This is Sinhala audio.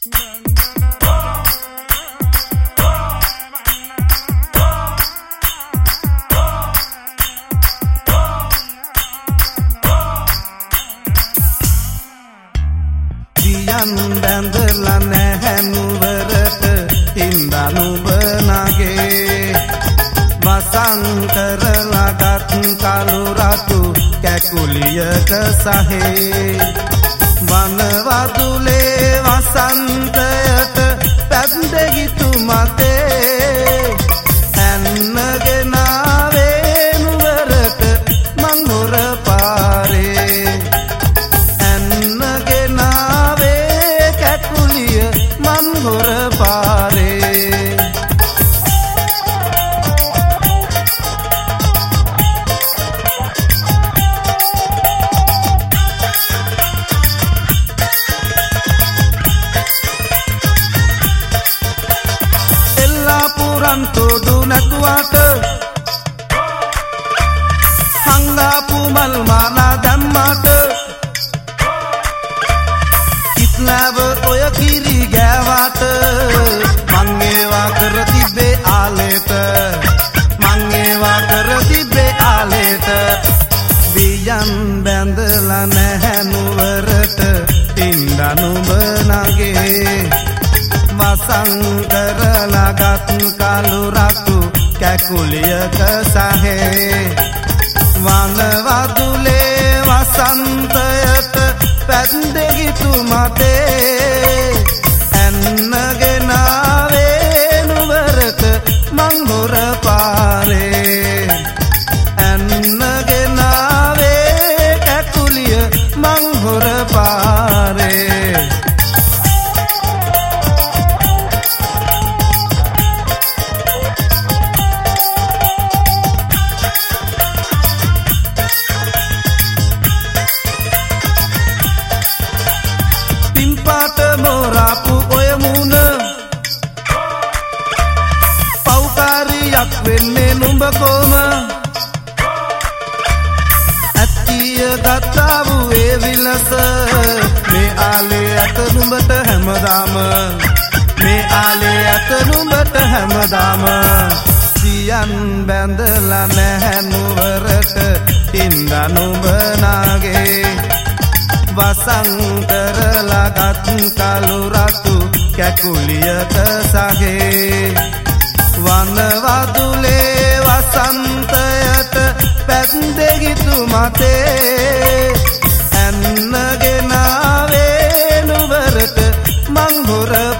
බැඳලා නැහැ නුවරට හින්දා නුඹ නගේ වසං කරලා ගත් කළු රතු කැකුලියක සහේ වනවදුලේ වසන්තයට පැද්දගිතු මතේ ඇන්නගෙන ආවේ නුවරට මං හොර පාරේ ඇන්නගෙන ආවේ කැකුලිය මං හොර පාරේ තොඩු නැතුවට හංගාපු මල් මාලා දැම්මට කිත්ලව ඔය කිරි ගෑවට මං ඒවා කර තිබ්බේ ආලේට මං ඒවා කර තිබ්බේ ආලේට වියන් බැඳලා නැහැ නුවරට තින්දා නුඹ නගේ වසං කරලා ගත් කළු රතු කැකුලියක සහේ වනවදුලේ වසන්තයට පැද්දගිතු මතේ ඇන්නගෙන ආවේ නුවරට මං හොර පාරේ ඇන්නගෙන ආවේ කැකුලිය මං හොර පාරේ මොරාපු ඔය මුණ පෞකාරියක් වෙන්නේ නුඹ කොම ඇත්තිය ගත්තාවු ඒ විලස මේ ආලේ ඇත නුඹට හැමදාම මේ ආලේ ඇත නුඹට හැමදාම සියන් බැඳලා නැහැ නුවරට ඉන්දා නුඹ නාගේ වසං කරලා ගත් කළු රතු කැකුලියක සහේ වනවදුලේ වසන්තයට පැද්දගිතු මතේ ඇන්නගෙන ආවේ නුවරට මං හොර